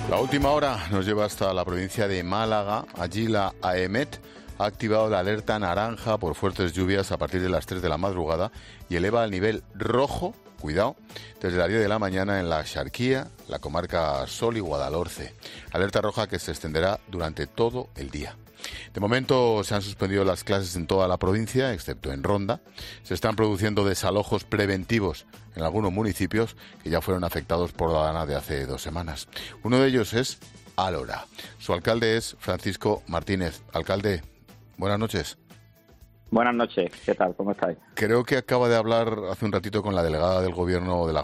La última hora nos lleva hasta la provincia de Málaga. Allí la AEMET ha activado la alerta naranja por fuertes lluvias a partir de las 3 de la madrugada y eleva al nivel rojo, cuidado, desde las 10 de la mañana en la Axarquía, la comarca Sol y Guadalhorce. Alerta roja que se extenderá durante todo el día. De momento se han suspendido las clases en toda la provincia, excepto en Ronda. Se están produciendo desalojos preventivos en algunos municipios que ya fueron afectados por la dana de hace 2 semanas. Uno de ellos es Alhora. Su alcalde es Francisco Martínez. Alcalde, buenas noches. Buenas noches, ¿qué tal? ¿Cómo estáis? Creo que acaba de hablar hace un ratito con la delegada del gobierno de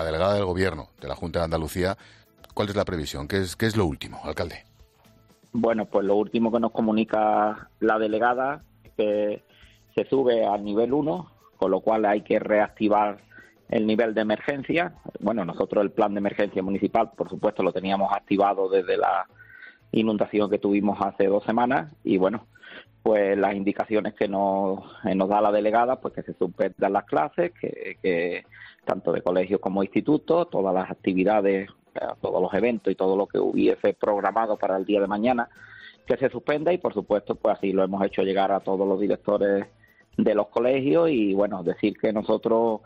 la Junta de Andalucía. ¿Cuál es la previsión? ¿Qué es lo último, alcalde? Bueno, pues lo último que nos comunica la delegada es que se sube al nivel 1, con lo cual hay que reactivar el nivel de emergencia. Bueno, nosotros el plan de emergencia municipal, por supuesto, lo teníamos activado desde la inundación que tuvimos hace 2 semanas y bueno, pues las indicaciones que nos da la delegada, pues que se suspendan las clases, que tanto de colegios como institutos, todas las actividades, todos los eventos y todo lo que hubiese programado para el día de mañana, que se suspenda y por supuesto pues así lo hemos hecho llegar a todos los directores de los colegios y bueno, decir que nosotros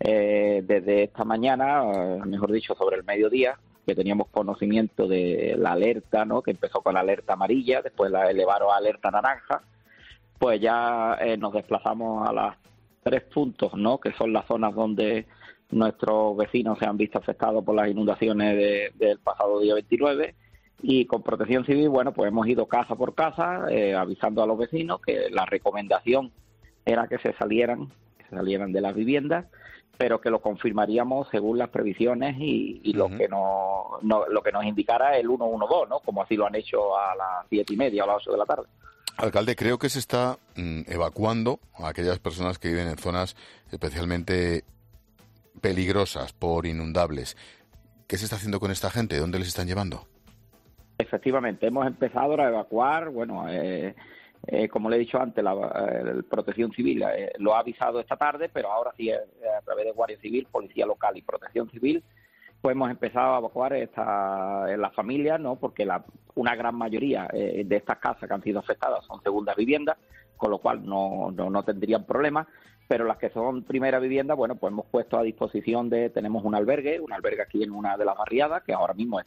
desde esta mañana, mejor dicho sobre el mediodía, que teníamos conocimiento de la alerta, ¿no? Que empezó con la alerta amarilla, después la elevaron a alerta naranja, pues ya nos desplazamos a las 3 puntos, ¿no? Que son las zonas donde nuestros vecinos se han visto afectados por las inundaciones del pasado día 29 y con Protección Civil, bueno, pues hemos ido casa por casa avisando a los vecinos que la recomendación era que se salieran de las viviendas, pero que lo confirmaríamos según las previsiones y lo que lo que nos indicara el 112, ¿no? Como así lo han hecho a las 7:30 o a las 8 de la tarde. Alcalde, creo que se está evacuando a aquellas personas que viven en zonas especialmente peligrosas por inundables. ¿Qué se está haciendo con esta gente? ¿Dónde les están llevando? Efectivamente, hemos empezado a evacuar, bueno, como le he dicho antes, la Protección Civil lo ha avisado esta tarde, pero ahora sí a través de Guardia Civil, Policía Local y Protección Civil, pues hemos empezado a evacuar las familias, ¿no? Porque una gran mayoría de estas casas que han sido afectadas son segundas viviendas, con lo cual no tendrían problemas, pero las que son primera vivienda, bueno, pues hemos puesto a disposición tenemos un albergue aquí en una de las barriadas, que ahora mismo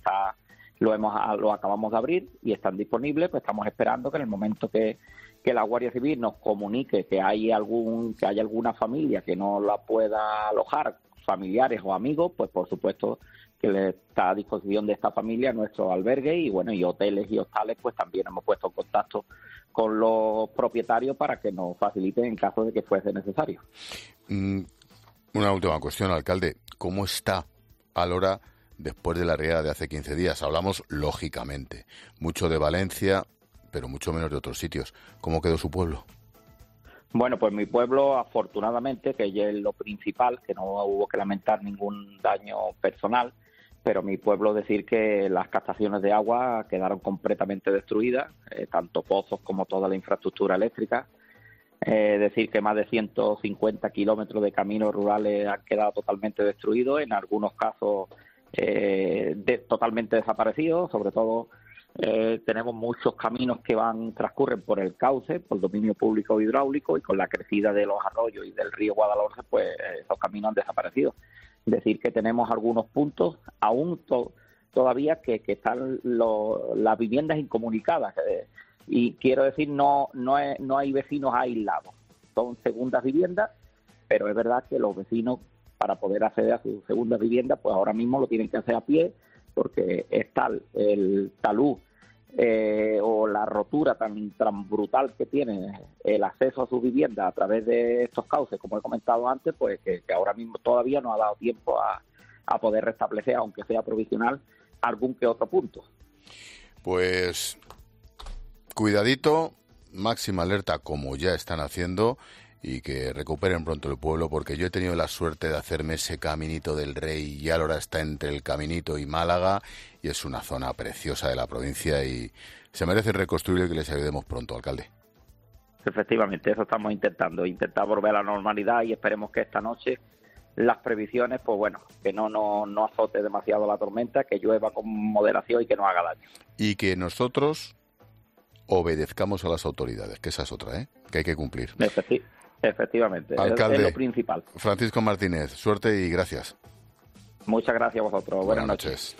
lo acabamos de abrir y están disponibles, pues estamos esperando que en el momento que la Guardia Civil nos comunique que hay alguna familia que no la pueda alojar, familiares o amigos, pues por supuesto que le está a disposición de esta familia nuestro albergue y bueno, y hoteles y hostales, pues también hemos puesto en contacto con los propietarios para que nos faciliten en caso de que fuese necesario. Una última cuestión, alcalde. ¿Cómo está Alhora después de la riada de hace 15 días? Hablamos, lógicamente, mucho de Valencia, pero mucho menos de otros sitios. ¿Cómo quedó su pueblo? Bueno, pues mi pueblo, afortunadamente, que ya es lo principal, que no hubo que lamentar ningún daño personal, pero mi pueblo decir que las captaciones de agua quedaron completamente destruidas, tanto pozos como toda la infraestructura eléctrica. Decir que más de 150 kilómetros de caminos rurales han quedado totalmente destruidos, en algunos casos totalmente desaparecidos, sobre todo tenemos muchos caminos que transcurren por el cauce, por dominio público hidráulico, y con la crecida de los arroyos y del río Guadalhorce, pues esos caminos han desaparecido. Decir que tenemos algunos puntos aún todavía que están las viviendas incomunicadas, y quiero decir, no hay vecinos aislados, son segundas viviendas, pero es verdad que los vecinos, para poder acceder a sus segundas viviendas, pues ahora mismo lo tienen que hacer a pie, porque es tal el talud o la rotura tan brutal que tiene el acceso a su vivienda a través de estos cauces, como he comentado antes, pues que ahora mismo todavía no ha dado tiempo a poder restablecer, aunque sea provisional, algún que otro punto. Pues cuidadito, máxima alerta como ya están haciendo, y que recuperen pronto el pueblo, porque yo he tenido la suerte de hacerme ese caminito del Rey y ahora está entre el caminito y Málaga, y es una zona preciosa de la provincia y se merece reconstruir y que les ayudemos pronto, alcalde. Efectivamente, eso estamos intentando, intentar volver a la normalidad, y esperemos que esta noche las previsiones, pues bueno, que no azote demasiado la tormenta, que llueva con moderación y que no haga daño. Y que nosotros obedezcamos a las autoridades, que esa es otra, que hay que cumplir. Efectivamente, Alcalde, es lo principal. Francisco Martínez, suerte y gracias. Muchas gracias a vosotros. Buenas noches.